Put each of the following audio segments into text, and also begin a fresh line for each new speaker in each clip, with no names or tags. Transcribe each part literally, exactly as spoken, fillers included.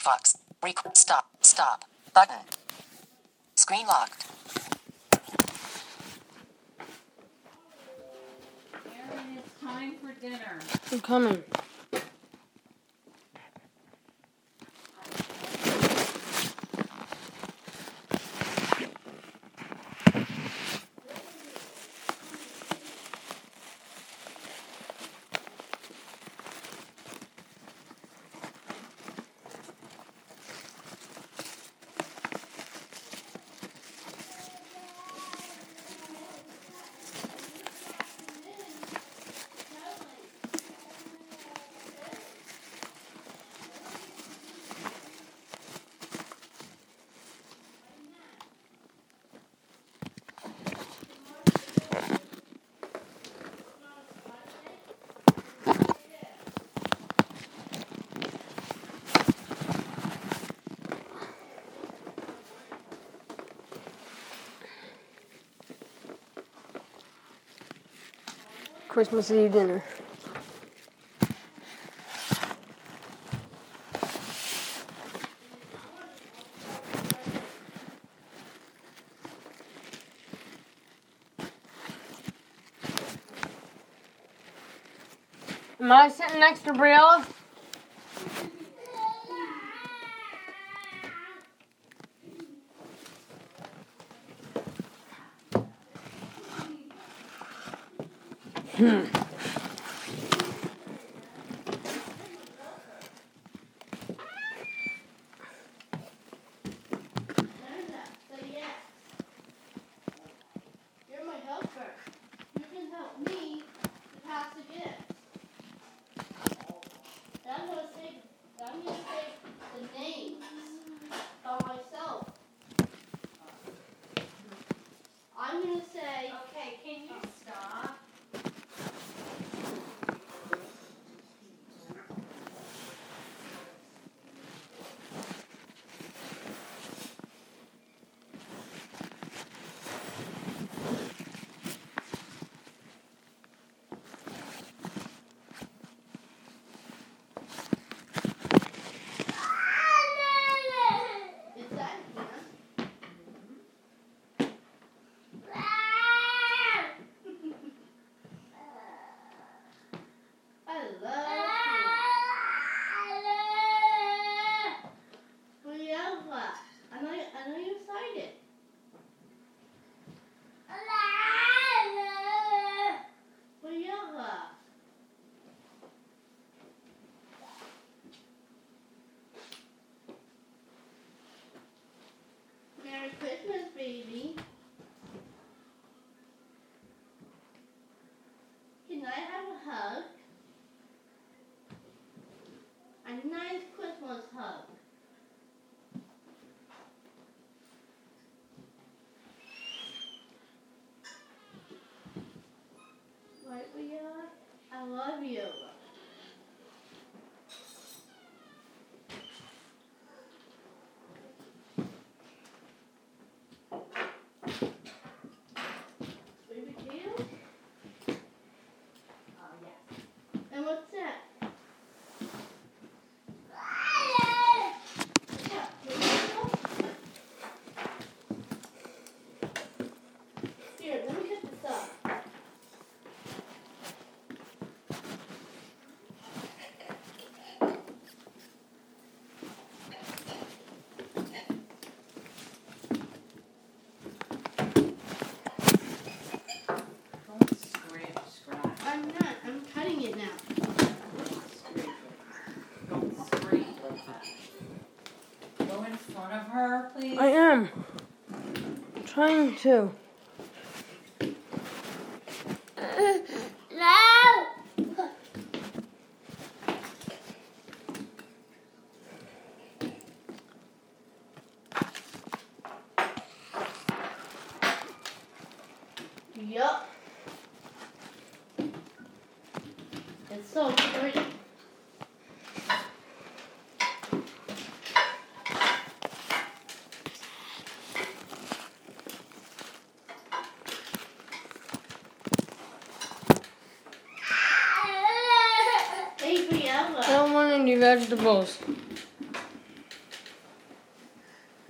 Fox. Record. Stop. Stop. Button. Screen locked.
Aaron, it's time for dinner.
I'm coming. Christmas Eve dinner. Am I sitting next to Briella? Hmm.
You're my helper. You can help me to pass the gift. I'm gonna say I'm gonna say the names by myself. I'm gonna say.
Okay, can you stop?
Is that Hannah? I love you. Briella, I know, I know you're excited. Briella. Merry Christmas, baby. Can I have a hug? A nice Christmas hug. Right, Briella? I love you. Baby Tail?
Oh, yes.
And what's that? Yeah, here, let me get this up.
Don't scrape, scratch.
I'm not. I'm cutting it now.
Don't scrape it. Don't scrape like that. Go in front of her, please.
I am. I'm trying to.
Yup. It's so pretty. Hey, Briella.
I don't want any vegetables.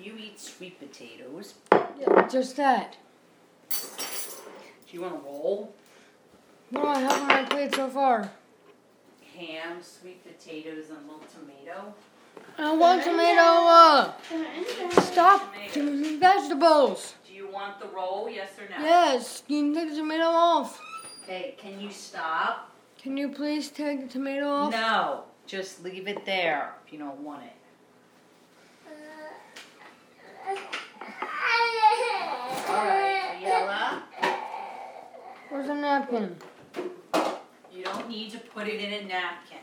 You eat sweet potatoes.
Yeah, just that.
Do you want a roll?
What do I have on my plate so far?
Ham, sweet potatoes, and a little tomato.
I want tomato. Uh, stop
Tomato.
giving me vegetables.
Do you want the roll? Yes or no?
Yes, you can take the tomato off.
Okay, can you stop?
Can you please take the tomato off?
No, just leave it there if you don't want it. All right, Yella.
Where's the napkin?
You don't need to put it in a napkin.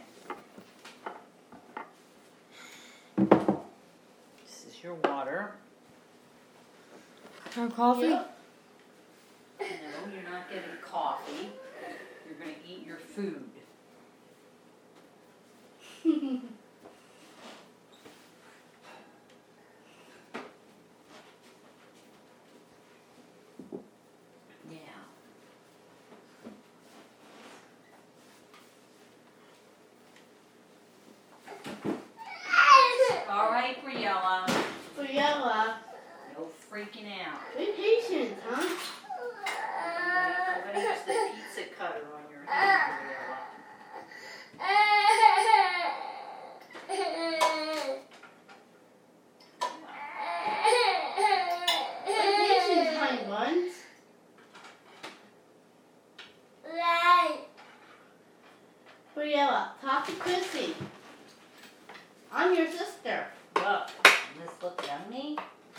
This is your water.
Can I have coffee?
Yep.
No, you're not getting coffee. You're going to eat your food. Yeah. All right, Briella.
Briella,
No freaking out.
be patient, huh?
I'm going to use the pizza cutter on your hand, Briella.
Be patient, honey buns. Briella, talk to Chrissy. I'm your sister.
Look, doesn't this look yummy?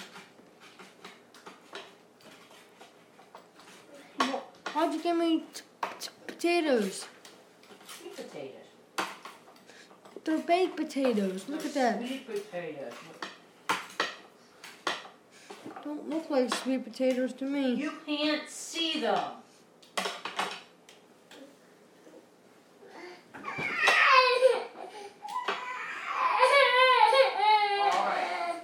Why'd you give me t- t- potatoes?
Sweet potatoes.
They're baked potatoes. Look at that.
Sweet potatoes.
Don't look like sweet potatoes to me.
You can't see them. All right.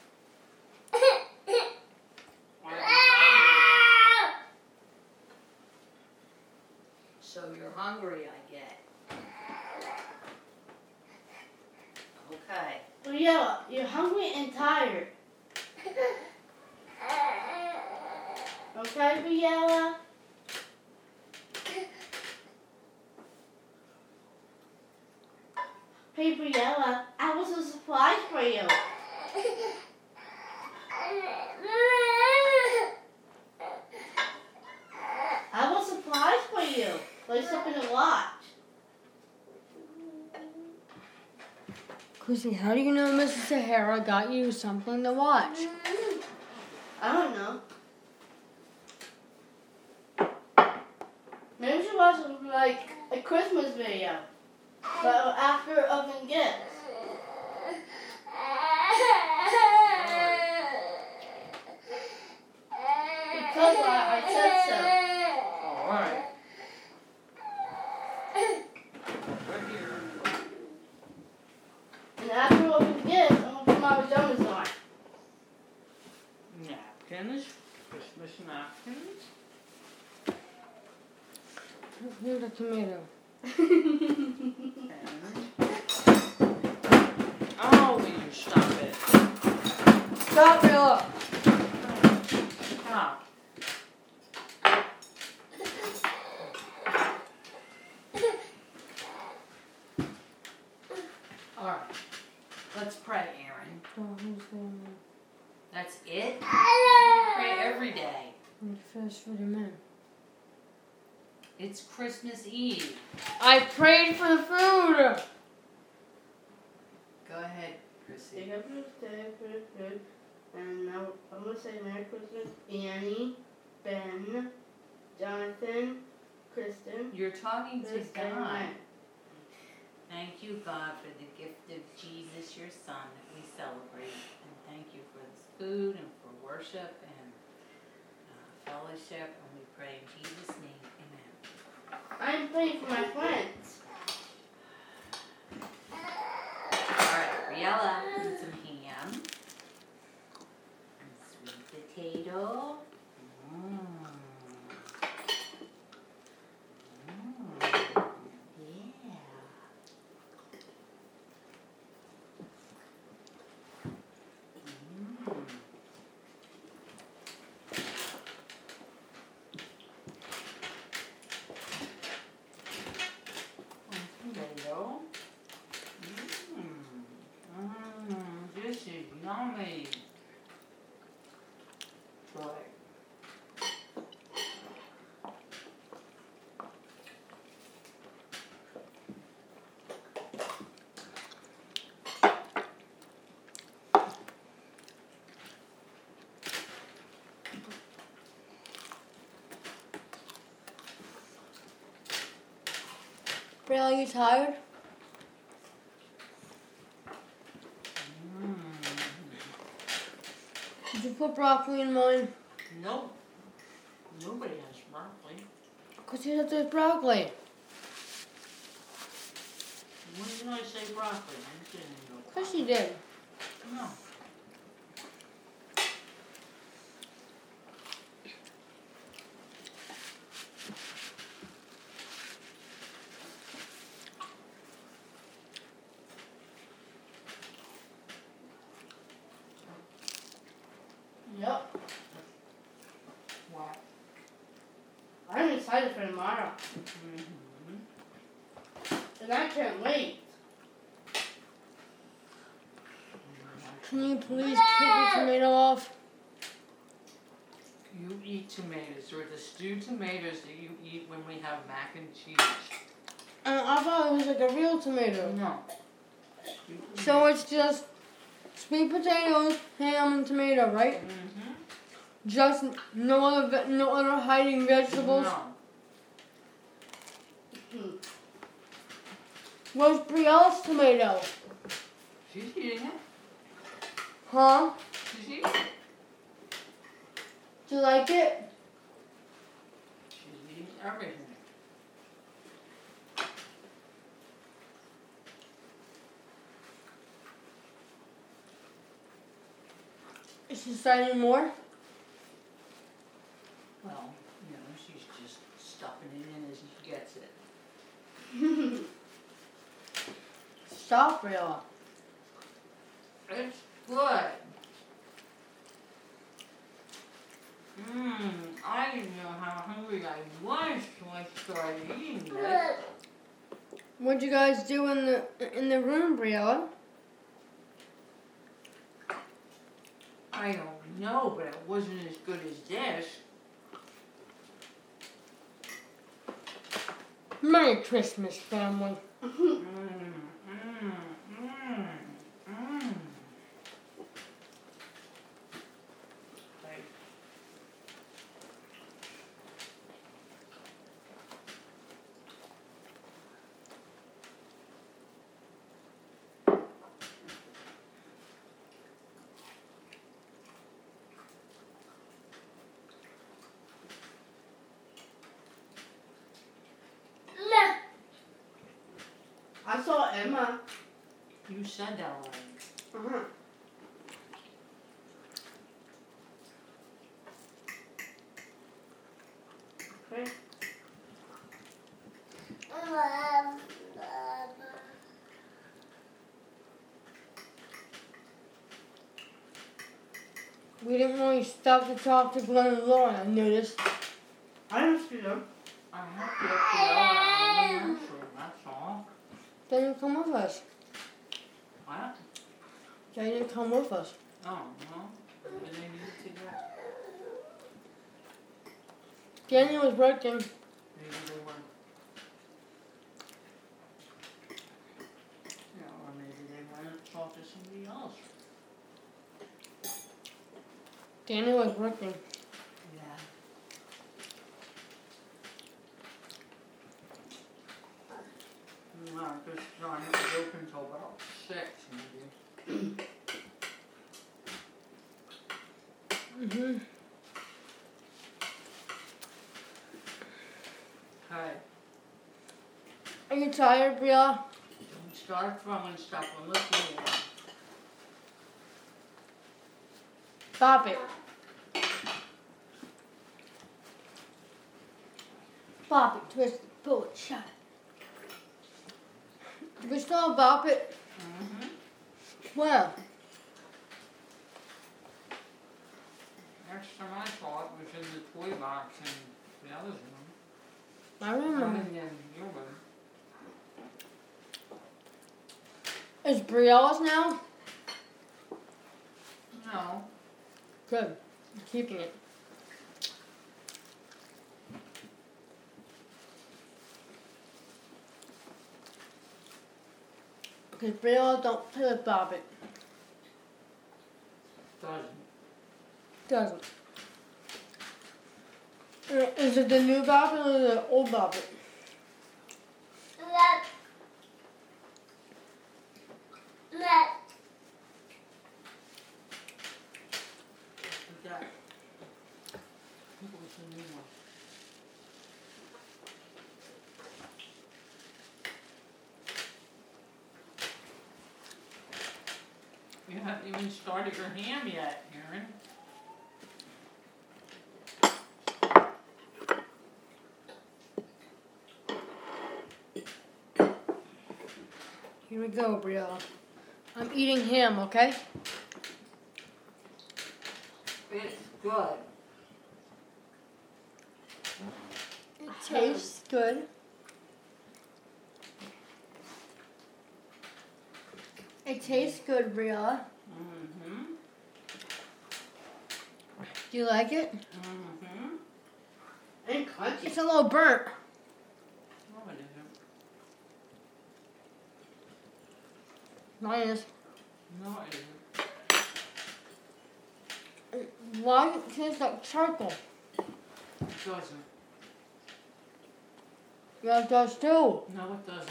So you're hungry, I get. Okay.
Briella, you're hungry and tired. Okay, Briella? Hey, Briella, I have a surprise for you. I have a surprise for you. Like something to watch.
Chrissy, how do you know Missus Sahara got you something to watch?
I don't know. Maybe she watched like a Christmas video, but after open gifts. Because I, I said so.
All right. Right here.
And after open gifts, I'm gonna put my pajamas on.
Napkins. Christmas napkins.
Here's the tomato.
And... Oh, will you stop it?
Stop, Bella.
Stop. All right. Let's pray, Aaron.
Oh, who's going
That's it? Pray every day.
to finish for the men?
It's Christmas Eve.
I prayed for the food.
Go ahead,
Say
Chrissy.
happy birthday, good, good. And now I'm gonna say Merry Christmas, Annie, Ben, Jonathan, Kristen.
You're talking to
Chris, and
God.
Ryan.
Thank you, God, for the gift of Jesus, your Son, that we celebrate. And thank you for this food and for worship and uh, fellowship. And we pray in Jesus' name. Amen.
I'm praying for my friends.
All right, Briella, and some ham. And sweet potato. Mmm. Mmm. Yeah. Mmm. Tommy. Troy.
Bria, are you tired?
Mm.
Did you put broccoli in mine?
Nope. Nobody has broccoli.
Because you said there's broccoli.
When did I say broccoli? I didn't know.
Of course you did.
No.
Yep.
What?
I'm excited for tomorrow.
Mm-hmm.
And I can't wait.
Can you please take the tomato off?
You eat tomatoes. They're the stewed tomatoes that you eat when we have mac and cheese.
And I thought it was like a real tomato.
No.
So it's just sweet potatoes, ham, and tomato, right?
Mm-hmm.
Just no other ve- no other hiding vegetables.
No.
Hmm.
Where's Brielle's tomato?
She's eating it.
Huh?
She's eating it.
Do you like it?
She's eating everything.
Is she deciding more?
Well, you know, she's just stuffing it in as she gets it.
Stop, Brielle.
It's good. Mmm, I didn't know how hungry I was till I started eating it.
What'd you guys do in the in the room, Briella?
I don't know, but it wasn't as good as this.
Merry Christmas, family.
Mmm, mmm, mmm, mmm. Like,
I saw Emma.
you said that already.
Uh-huh. Okay.
We didn't really stop to talk to Glenn and Lauren, I noticed.
I don't see them.
I have to look the other anniversary, that's all.
They didn't come with us.
What?
They didn't come with us.
Oh, well, maybe they need to go.
Danny was working.
Maybe they were. Yeah, or maybe they went to talk to somebody else.
Danny was working.
Yeah. No, this time it was open till about six, maybe.
Mm-hmm.
Hey,
Are you tired, Briella?
don't start throwing stuff on the floor.
Stop it. Bop it, twist it, pull it, shut it. Do we still have Bop it?
Mm-hmm.
Where?
Next time I saw it was in the toy box in the other room.
I
I
remember.
mean, in your room.
Is Briella's now? good. I'm keeping it. Okay, Briella, don't play with Bobbit.
Doesn't.
Doesn't. Uh, Is it the new Bobbit or the old Bobbit?
Let. Let.
We got. What was the new one? You haven't even started your ham yet, Aaron.
Here we go, Briella. I'm eating ham, okay?
It's good.
It tastes good. It tastes good, Briella.
Mm-hmm.
Do you like it?
Mm-hmm.
And crunchy.
It's a little burnt.
No, it isn't.
Mine is.
No, it isn't.
Why does it taste like charcoal?
It doesn't.
Yeah, it does too.
No, it doesn't.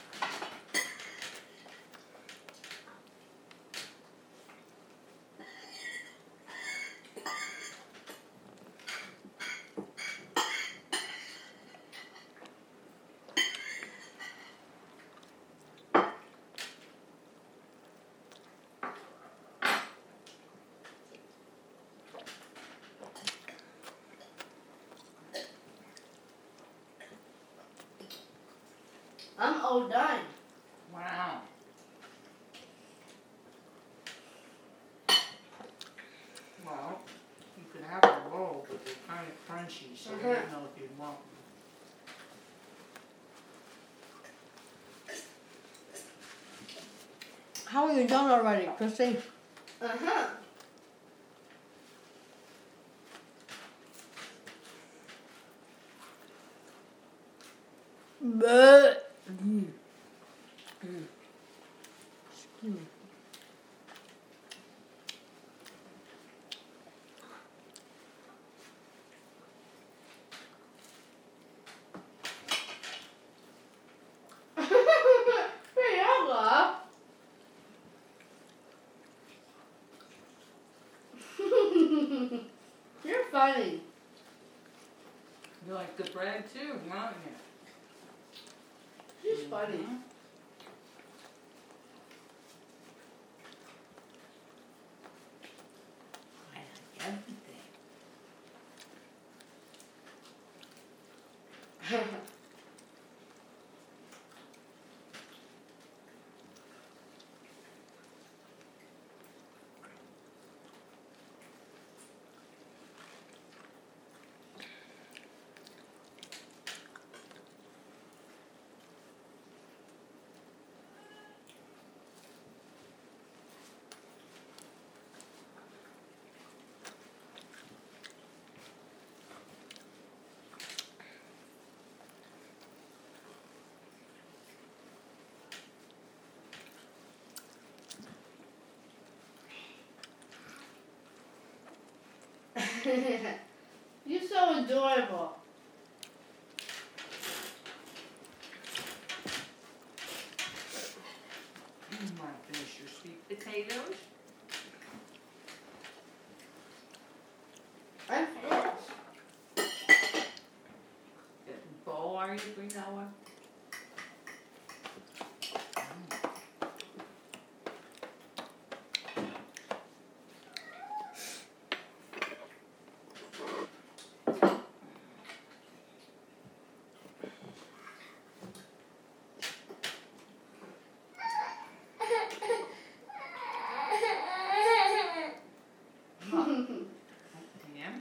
I'm all done.
Wow. Well, you could have a roll, but they're kind of crunchy, so I
Uh-huh.
don't know if you'd want them.
How are you done already, Christy?
Uh-huh.
But. Mm. Mm. Excuse me.
Briella. You're funny.
You like the bread too, don't you?
She's funny.
Mhm. I like everything.
You're so adorable.
You might finish your sweet potatoes.
I'm finished.
Getting bowl, are you, Briella? Ham?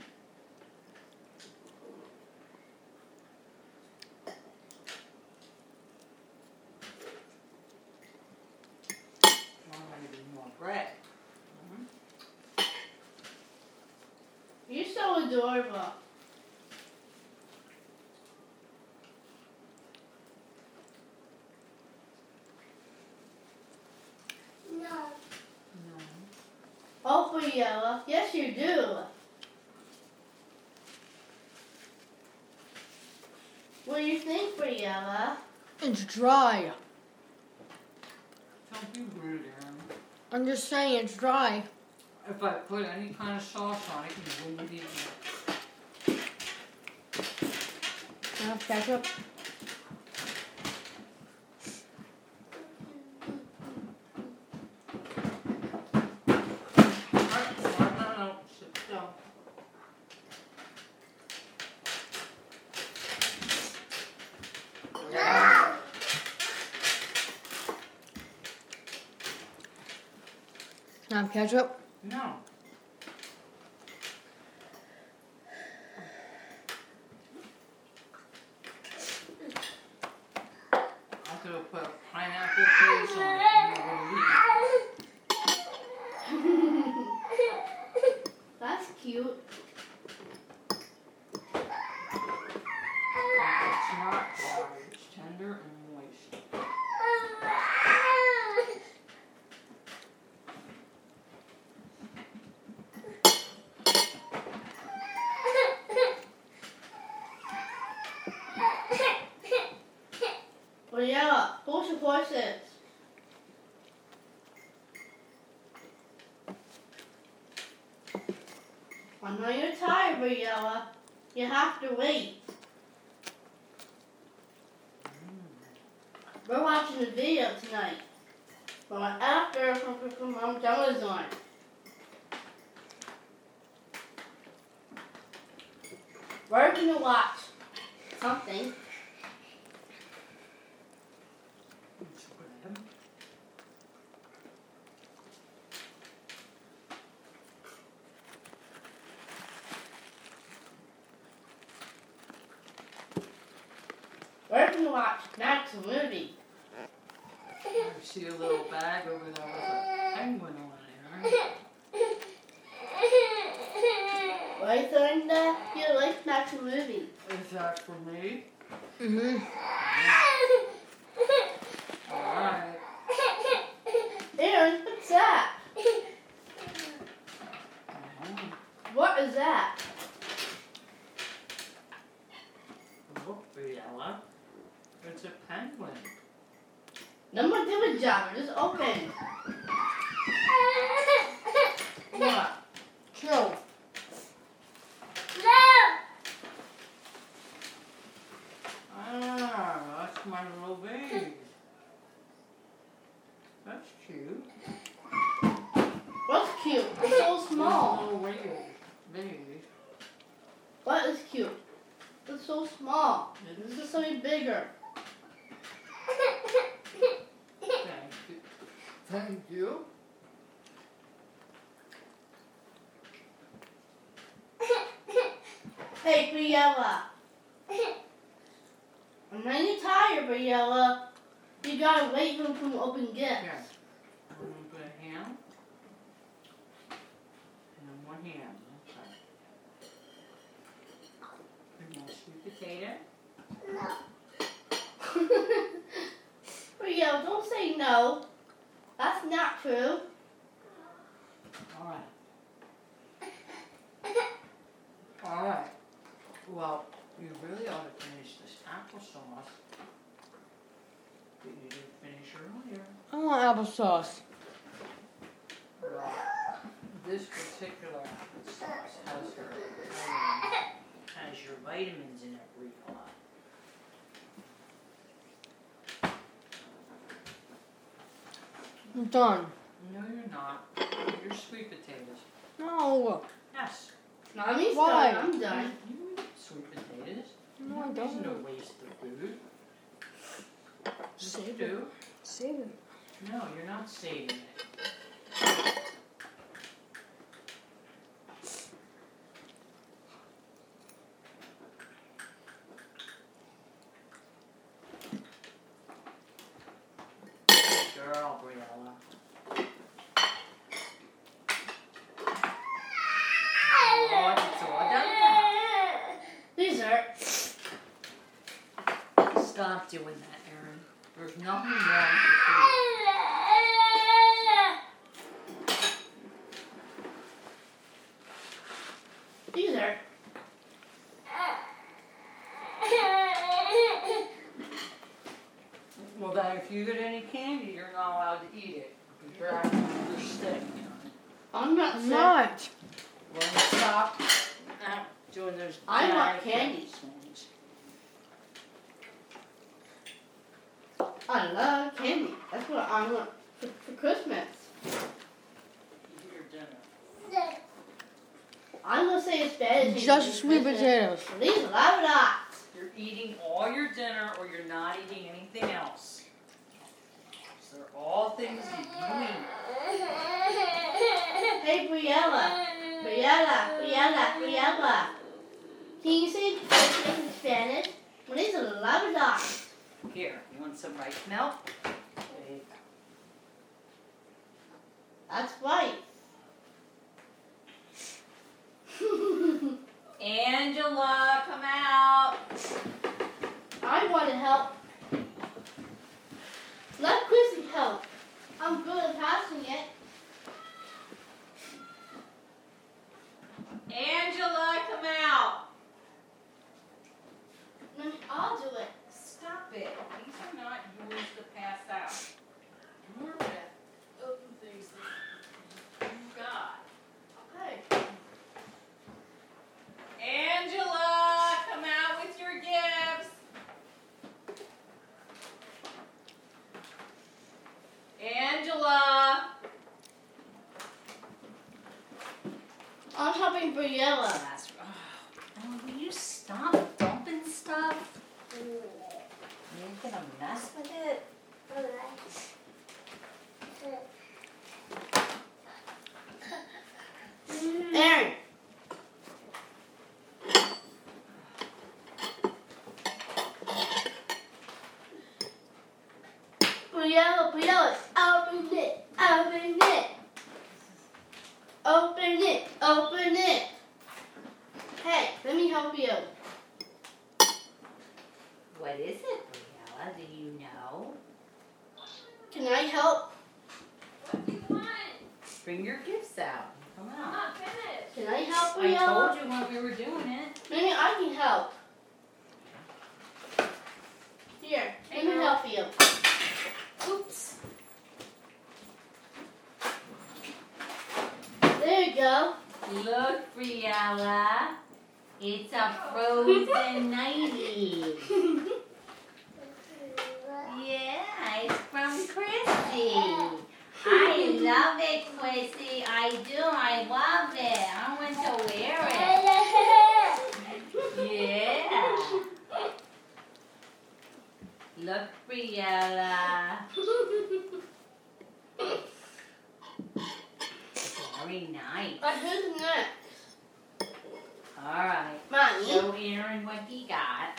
adorable.
No.
Oh, Briella. Yes, you do. What do you think, Briella?
It's dry.
Don't be rude, Aaron.
I'm just saying it's dry.
If I put any kind of sauce on it, you wouldn't eat it.
Can I have ketchup?
Alright, no, no, no. Sit down.
Can I have ketchup?
No. I could have put pineapple juice on it and you wouldn't eat it.
That's cute.
It's not dry, it's tender and moist.
Briella, push the horses. I know you're tired, Briella. You have to wait. We're watching the video tonight. But after Mom Jella's on. We're gonna watch something.
It's bread.
We're gonna watch Max movie.
I see a little bag over there with a penguin on it, Aaron.
Right, Linda? You like Max movie?
Is that for me?
Mm-hmm.
Alright.
Aaron, what's that? What is that?
Look, Briella. It's a penguin.
No more doing job. Just open. What?
Chill.
Ah, that's my little baby. That's cute.
What's cute? It's so small.
Little baby. Baby.
What is cute? It's so small.
It
This
is.
is something bigger.
Thank you. Thank you.
Hey, Briella. I'm really tired, Briella. You gotta wait for them to open gifts.
Here. I'm going to put a ham. And then one ham. Okay. And more sweet potato.
Briella, don't say no. That's not true.
Alright. Alright. Well, you really ought to finish this applesauce that you didn't finish earlier.
I want applesauce.
Well, this particular applesauce has her vitamins, has your vitamins in it, Briella.
I'm done.
No, you're not. You're sweet potatoes.
No.
Yes.
Not me,
Why?
son. I'm done.
You eat sweet potatoes.
No, I
There's no
don't.
waste of food. Just
Save
do.
Save it.
No, you're not saving it. Good girl, Briella. Oh, it's all done now. doing that, Aaron. There's nothing wrong with food.
These are.
Well, then if you get any candy, you're not allowed to eat it. You're, you're sick.
I'm not
I'm
sick.
not.
Well, stop uh, doing those.
I
bad
want candy.
things.
I love candy. That's what I want for, for Christmas.
Eat your dinner.
I'm gonna say it's bad. as
Just
anything
sweet
for Christmas.
potatoes.
Please love it up.
You're eating all your dinner, or you're not eating anything else. So they're all things that you eat.
Hey, Briella. Briella, Briella, Briella. Can you say this in Spanish? Please love it up.
Here, you want some rice milk? There you go.
That's right.
Angela, come out.
I want to help. Let Chrissy help. I'm good at passing it.
Angela, come out.
Then I'll do it.
Stop it. These are not yours to pass out. You're gonna open things that you got.
Okay.
Angela, come out with your gifts. Angela.
I'm helping Briella.
That's, oh, oh, will you stop dumping stuff? You're gonna mess with it?
Aaron. Briella, Briella, open it, open it. Open it, open it. Hey, let me help you.
What is it, Briella? Do you know?
Can I help?
What do you want?
Bring your gifts out. Come
I'm
on.
not finished.
Can I help
I
Briella?
told you when we were doing it.
Maybe I can help. Here, let me help you.
Oops.
There you go.
Look, Briella. It's a frozen nightie. Yeah, it's from Chrissy. I love it, Chrissy. I do. I love it. I want to wear it. Yeah. Look, Briella. Very nice.
But who's next?
All right.
Mommy.
Show Aaron what he got.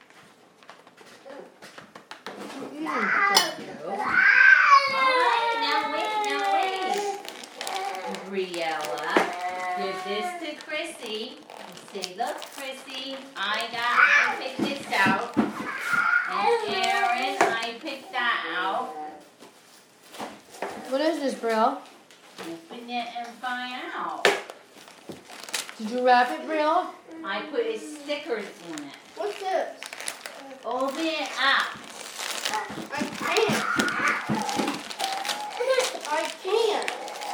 Alright, now wait, now wait. Briella, give this to Chrissy. And say, look, Chrissy, I got, I picked this out. And Aaron, I picked that out.
What is this, Brielle?
Open it and find out.
Did you wrap it, Brielle?
I put stickers in it.
What's this?
Open it up.
I can't. I can't.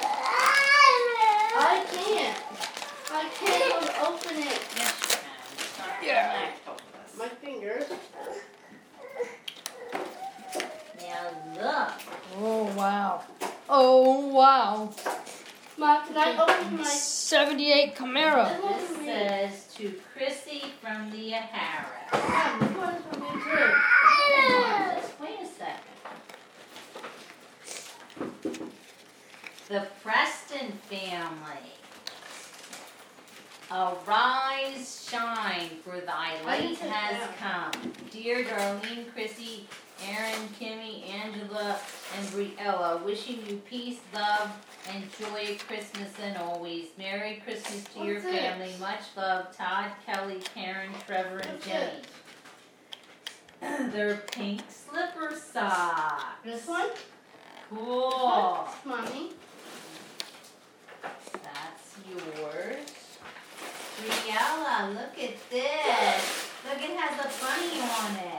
I can't. I can't open it.
Yes, you can. It's not
Yeah.
lactose.
My fingers.
Now look.
Oh, wow. Oh, wow.
Mom, can I open my...
seventy-eight Camaro.
This says to Chrissy from the O'Hara.
Mom, this one's for me too.
Just wait a second. The Preston family. Arise, shine, for thy
I
light
didn't take
has
that.
come. Dear Darlene, Chrissy, Aaron, Kimmy, Angela, and Briella, wishing you peace, love, and joy, Christmas and always. Merry Christmas to your
What's this?
family. Much love, Todd, Kelly, Karen, Trevor, and
What's
Jenny.
this?
They're pink slipper socks.
This one?
Cool.
That's mommy.
That's yours. Briella, look at this. Look, it has a bunny on it.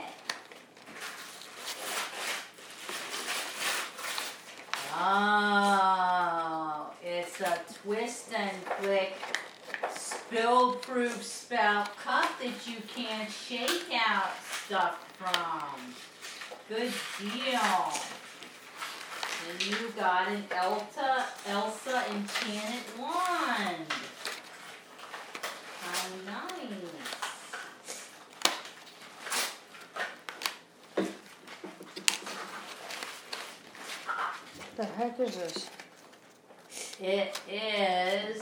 Oh, it's a twist and click spill-proof spout cup that you can't shake out stuff from. Good deal. And you got an Elsa, Elsa Enchanted Wand. How nice.
The heck is this?
It is.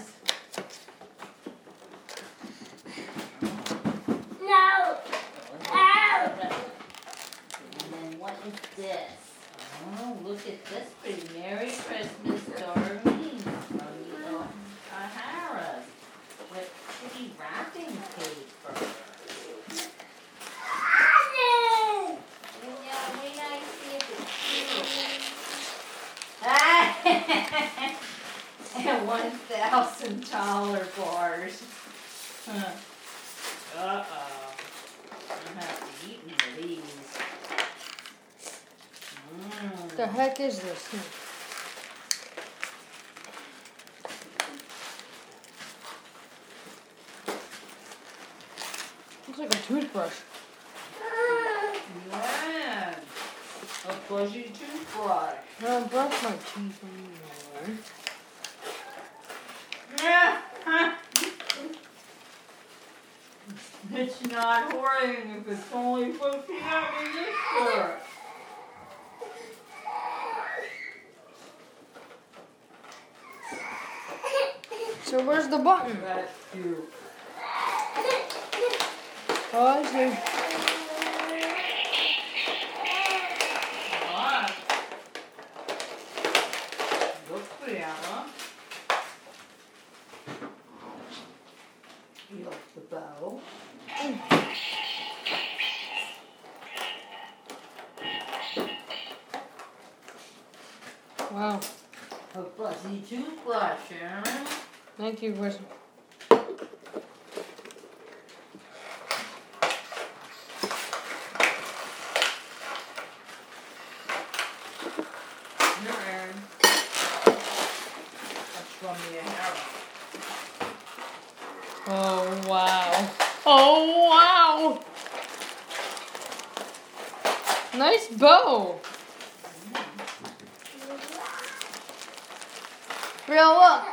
No. Ow.
And then what is this? Oh, look at this pretty. Merry Christmas, Doreen from the O'Hara's with pretty wrapping paper. Yeah, wait, I see if it's cute. And one thousand dollar bars. Huh. Uh-oh. I'm gonna have to eat one of these. Mm.
The heck is this? Looks like a toothbrush.
Yeah. A fuzzy toothbrush.
I don't brush my teeth anymore.
Yeah. It's not hoarding if it's only supposed to be having this for.
So where's the button?
That's cute.
Oh, I see.
Alright. Look for the other. Here's the bow.
Wow.
A fuzzy toothbrush, Aaron.
Thank you, Chris.
Here, Aaron. That's from the O'Hara.
Oh, wow. Oh, wow. Nice bow. Briella.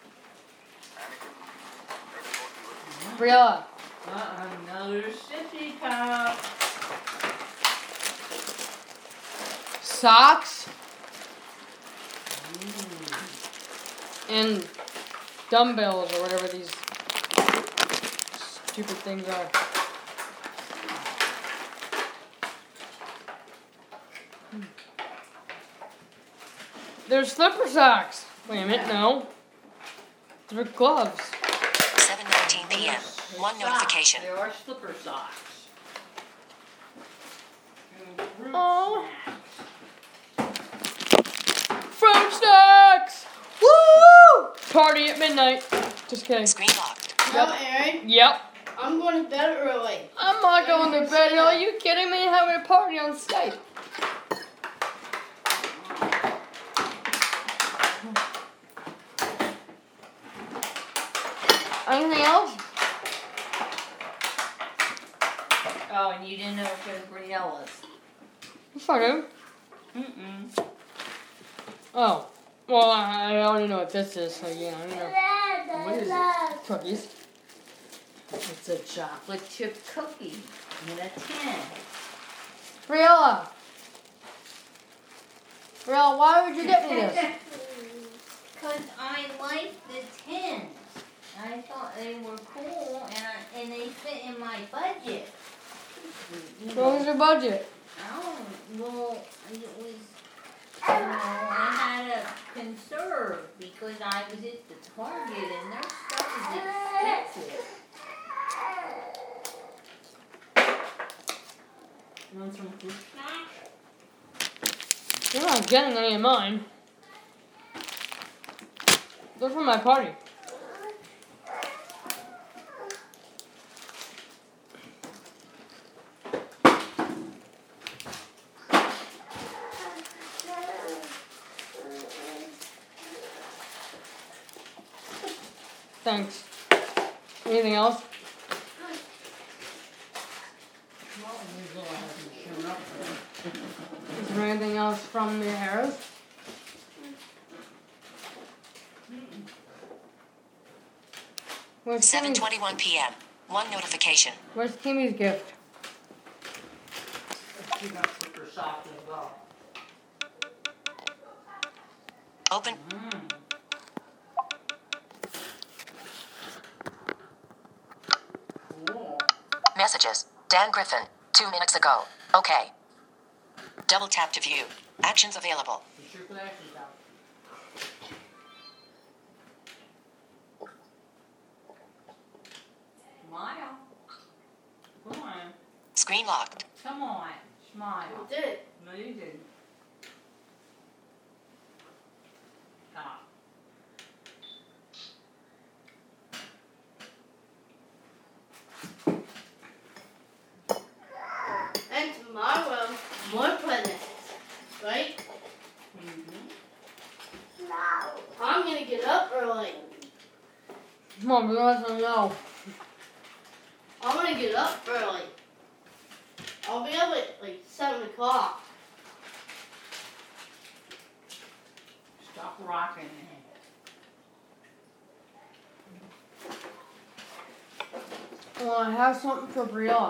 Briella.
Uh, another sippy cup.
Socks and dumbbells or whatever these stupid things are. There's slipper socks. Wait a minute, no. They're gloves.
seven nineteen p m One
Socks.
notification.
There are slipper socks. And fruit
Oh.
snacks.
Fruit snacks! Woo! Party at midnight. Just kidding.
Screen locked.
No, Aaron.
Yep.
I'm going to bed early.
I'm not going to bed. Are you kidding me? Having a party on Skype. Anything else?
Oh, and you didn't know it was Briella's.
Yes, I do.
Mm-mm.
Oh. Well, I I already know what this is, so yeah, I know. What is it? Cookies.
It's a chocolate chip cookie in a tin.
Briella. Briella, why would you get me this?
Because I like the tins. I thought they were cool and I, and they fit in my budget. You know,
What was your budget?
oh, well, it was, you know, I had a conserve because I was at the Target and their stuff is expensive. You want some fruit snacks?
You're not getting any of mine. They're from my party. Thanks. Anything else?
Well, Weasel hasn't shown up for
Is there anything else from the arrows? Where's
seven
Kimmy's,
twenty-one p m One notification.
where's Kimmy's gift?
She got super soft as well.
Open.
Mm. Cool.
Messages. Dan Griffin. Two minutes ago. Okay. Double tap to view. Actions available.
Put your glasses out. Smile. Come on.
Screen locked.
Come on. Smile.
Did it.
No, you didn't. Stop.
And tomorrow, more presents. Right?
Mm-hmm.
I'm gonna get up early.
Come on, we let them know.
I'm gonna get up early. I'll be up at like seven o'clock.
Stop rocking it.
Well, I have something for Briella.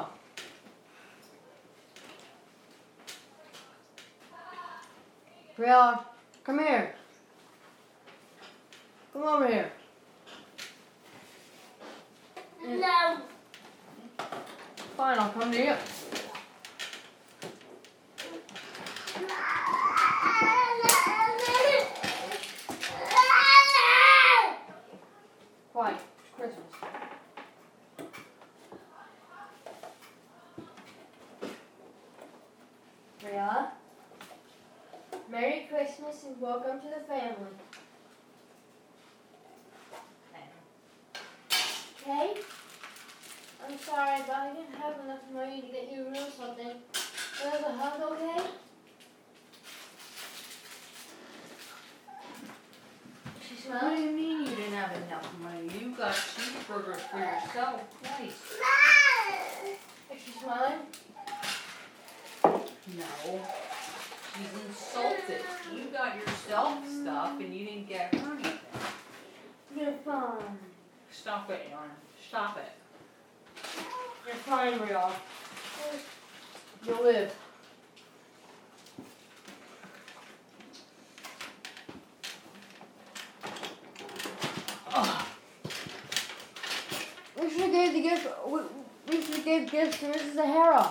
Briella, come here. Come over here.
No.
Fine, I'll come to you. Why? It's Christmas. Briella, Merry Christmas and welcome to the family. Okay? I'm sorry, but I didn't have enough money to get you a real something. There's a hug, okay? She
What
smells?
do you mean you didn't have enough money? You got cheeseburgers for yourself twice.
Is she smiling?
No. She's insulted. You got yourself stuff and you didn't get her anything.
You're fine.
Stop it, Aaron. Stop it.
You're fine, Briella. You'll live.
Ugh.
We should have gave the gift. We, we should have gave gifts to Missus Zahara.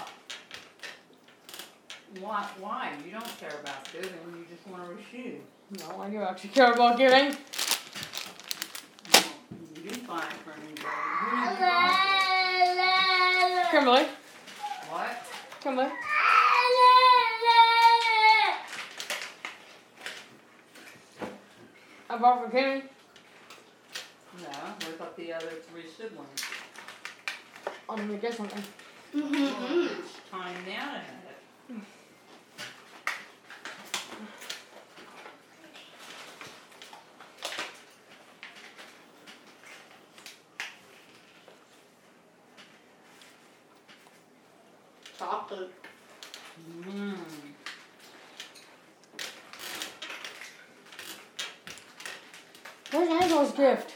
Why? Why? You don't care about giving. You just want to receive.
No, I do actually care about giving.
No, you didn't buy it for anybody. Who did you buy it
Kimberly.
for? What?
Kimberly. I bought for Kimmy.
Yeah. What about the other three siblings?
I'm gonna get something.
Well,
Mm-hmm.
it's time now to have it.
Chocolate.
Mmm.
Where's Angel's gift?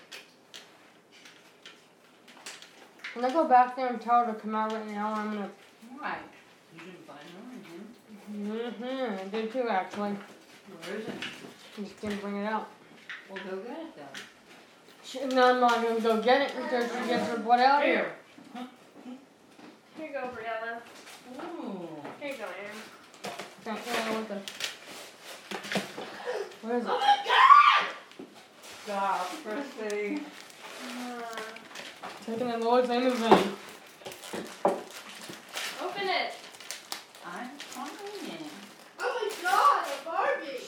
When I go back there and tell her to come out right now, I'm gonna.
Why? You didn't buy no anything.
Mm-hmm. I did too, actually.
Where is it?
I just didn't bring it out.
Well, go get it then.
She, no, I'm not gonna go get it until she gets her butt out here.
Here you go, Briella.
Ooh.
Here you go, Aaron.
Can't yeah, what the. Where is it?
Stop, Christy.
Uh,
Taking the Lord's name in vain.
open it.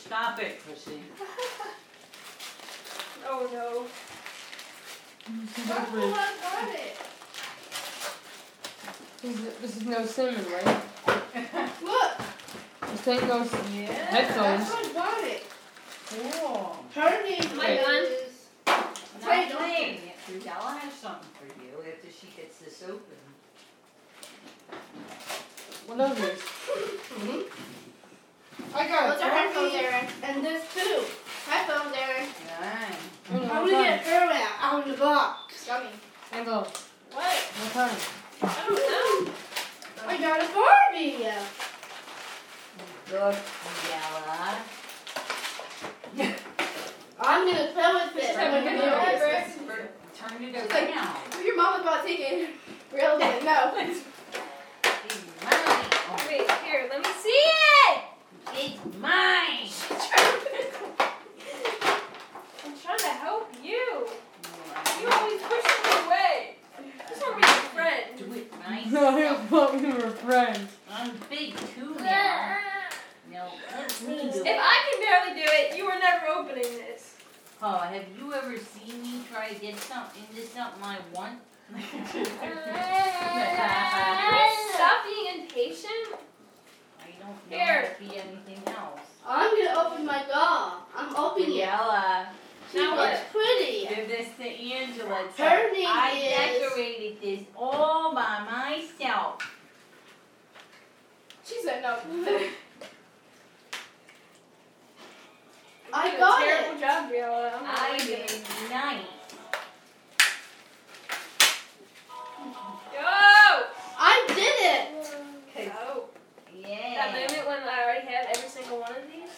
Stop it, Chrissy.
Oh no.
This is,
Oh,
over-
I got it.
this is, this is no cinnamon, right?
Look,
This ain't no c-
Yeah.
headphones.
that's why I got it.
Cool.
Her name
Am I done?
is.
Nothing. Briella has something for you after she gets this open.
What are these?
Mhm. I got
Those are headphones,
Barbie
Aaron.
and this too. Headphones, Aaron.
Dang.
And
I'm
what
gonna
kind?
get her out, out of the box.
Gummy.
And the,
What?
what kind?
I don't know.
I got a Barbie.
Good, Briella.
I'm gonna play with it.
Turn
when
it
we
over.
do it.
Turn it
It's like-
around.
Your mom was about to take it. Real didn't know.
It's mine. Oh,
Wait, here, let me see it!
it's mine.
I'm trying to help you. You always push me away. I just want to be your friend.
Do it nice.
No, I thought we were friends.
I'm big too now. Now, let me do
If
it.
I can barely do it, you were never opening this.
Oh, have you ever seen me try to get something into something I want?
Stop being impatient.
I don't know
Here.
how to be anything else.
I'm gonna open my doll. I'm opening it.
Briella,
She
Now
looks
what?
pretty.
give this to Angela.
Her
So
name
I
is-
decorated this all by myself.
She said no.
I
You did a
got
terrible
it.
job, Briella. I'm not
I
liking
did
it.
nice.
Go!
I did it.
Go.
Yeah.
That moment when I already have every single one of these.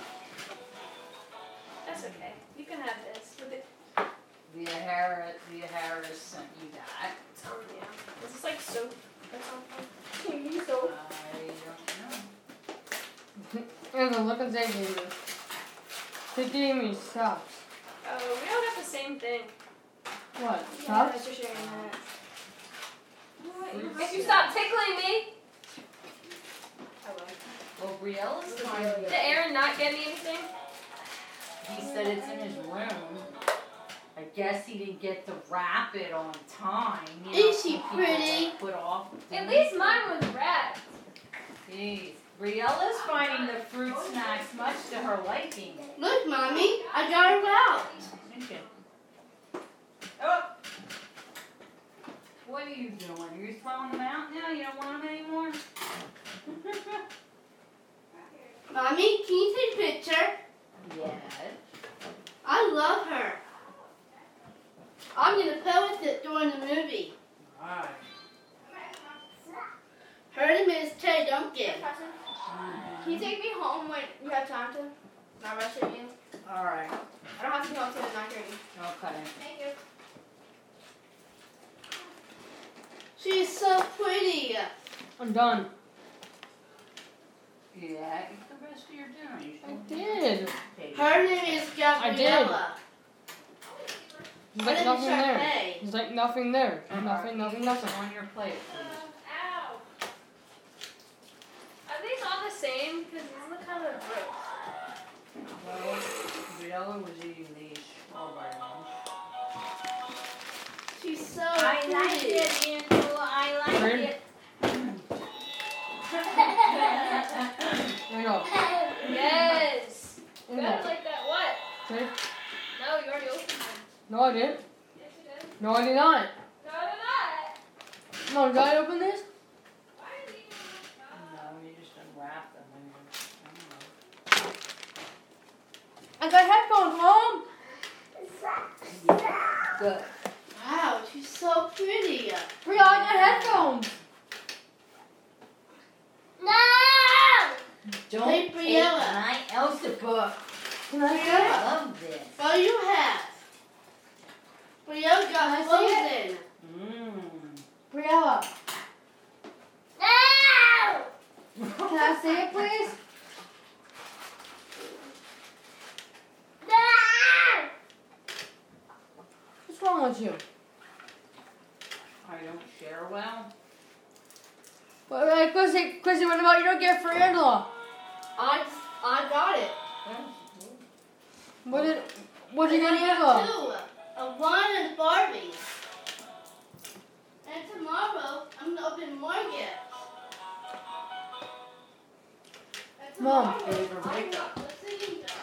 That's okay. You can have this. With it.
Via Harris, Via Harris sent you that.
Oh yeah. Is this like soap or something? Can you use soap?
I don't know.
And the look at they gave me. They gave me socks.
Oh, we don't have the same thing.
What?
Yeah,
Socks?
you're sharing that.
Fruit
If you
soup.
stop tickling me. I will.
Well, Briella's fine.
Did Aaron not get me anything?
He said it's in his room. I guess he didn't get to wrap it on time. You know,
Is she
some people
pretty?
get Put off.
At least mine was wrapped.
Jeez. Briella's finding the fruit snacks much to her liking.
Look, mommy, I got her out.
Isn't she? Oh. What are you doing? Are you throwing them out now? You don't want them anymore?
Mommy, can you take a picture?
Yes.
I love her. I'm gonna play with it during the movie.
Alright.
Her name is Tay Duncan.
Can you take me home when you have time to? Not rushing you.
Alright.
I don't have to be home till nine thirty.
Okay.
Thank you.
She's so pretty.
I'm done.
Yeah, eat the rest of your dinner. You
I
should
did.
take
Her
it.
name is
I
Gabriella.
There's
Her
like
name is
nothing there.
Sharpay.
There's like nothing there. Nothing, nothing, nothing.
On your plate, please.
Ow. Are these all the same? Because these look kind of gross.
Well, Briella was eating these strawberry ones.
She's so
I
pretty.
like it, Angela. I like
Bird?
it.
There you go.
Yes.
There you
Better
go.
like that. What?
See?
No, you already opened them.
No, I didn't.
Yes, you did.
No, I did not.
No, they're not.
No, did I open this?
Why are you eating them?
No, you just unwrap them when you're. I don't know.
I got headphones, Mom.
Good.
Wow, she's so pretty.
Bria, I got headphones.
Don't
Hey,
take
Briella.
my Elsa book.
Can I see
I
it?
love this.
What do you have? Brielle
Can
got
I see
frozen.
Mmm.
Briella, can I see it, please? What's wrong with you?
I don't share well.
Well, like, Chrissy, Chrissy, what about you don't get for Angela?
I, I got it.
What did, what did you
I
get
got
Eva?
two. A one and Barbie. And tomorrow, I'm gonna open more gifts. And
Mom.
tomorrow, I'm gonna open the singing doll.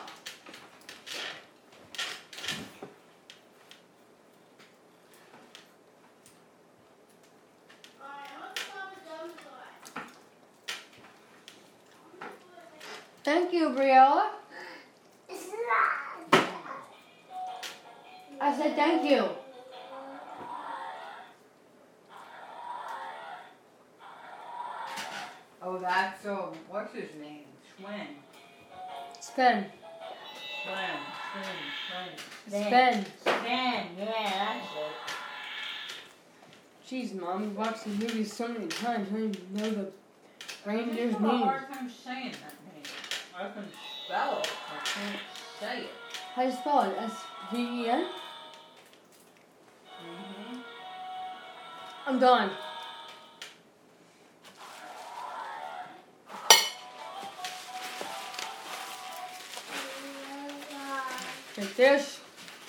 Alright, I'm gonna stop with those toys.
Thank you, Briella. I said thank you.
Oh, that's, um, what's his name? Schwinn.
Sven.
Schwinn, Schwinn, Schwinn.
Sven.
Sven, yeah, that's it.
Jeez, Mom, we've watched these movies so many times. I don't even know the
I
reindeer's
have a
names.
hard time saying that name. I can spell it, I can't say it.
How do you spell it? S V E N?
Mm-hmm.
I'm done. Take this.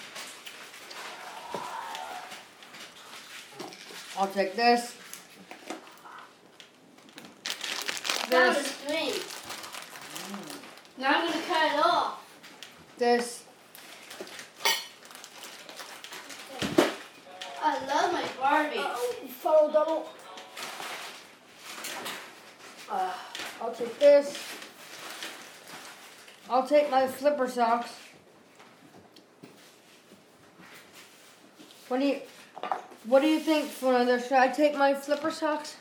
I'll take this.
That was
This.
sweet. Now I'm gonna cut it off.
This.
I love my Barbie.
Follow double. Uh, I'll take this. I'll take my flipper socks. What do you What do you think, Fernando? Should I take my flipper socks?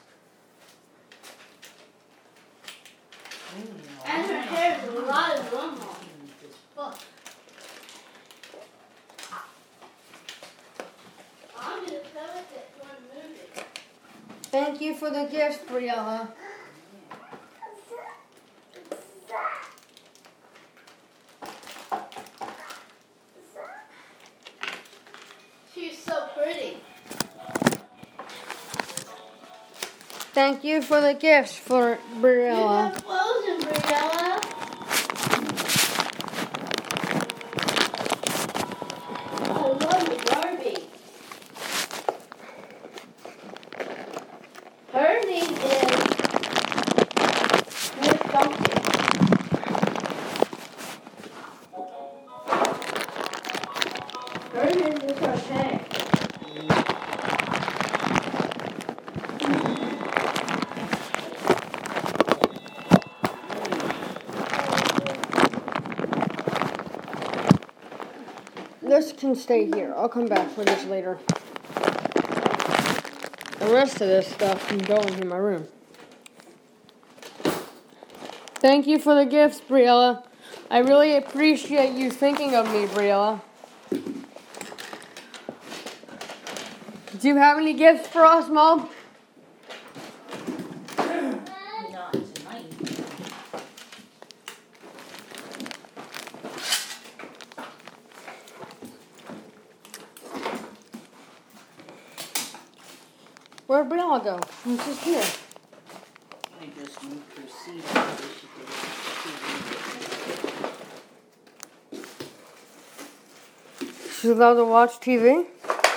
And her hair is a lot of room on. Look. I'm gonna cover it for the movie.
Thank you for the gift, Briella.
She's so pretty.
Thank you for the gifts for
You
Briella.
have Frozen, Briella. I love the Barbie. Her name is Miss Duncan. Her name is her pet.
This can stay here. I'll come back for this later. The rest of this stuff can go into my room. Thank you for the gifts, Briella. I really appreciate you thinking of me, Briella. Do you have any gifts for us, Mom?
Not tonight.
Where'd Briella go? She's just here.
I just moved her seat over so she could see.
She's allowed to watch T V?
Well,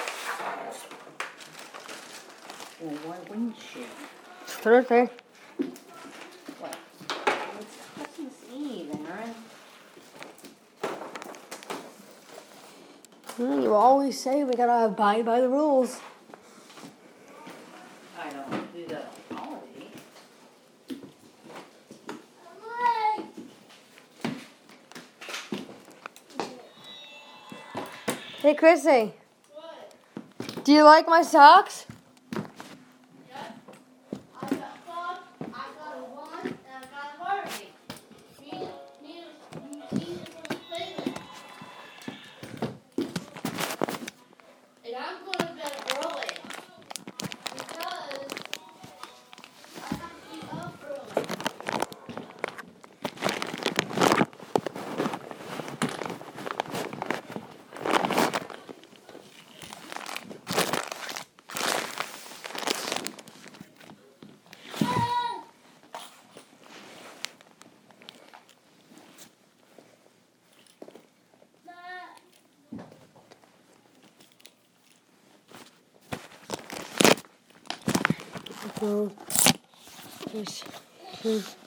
why wouldn't she?
It's Thursday.
What? It's Christmas Eve, Aaron.
Hmm, you always say we gotta abide by the rules.
I don't do that on holiday.
Hey, Chrissy.
What?
Do you like my socks?
Yep. I got Bob, I got a one, and I got a Barbie. Me, me, me, me for the playground. And I'm going to bed early. Because I have to be up early.
So, this,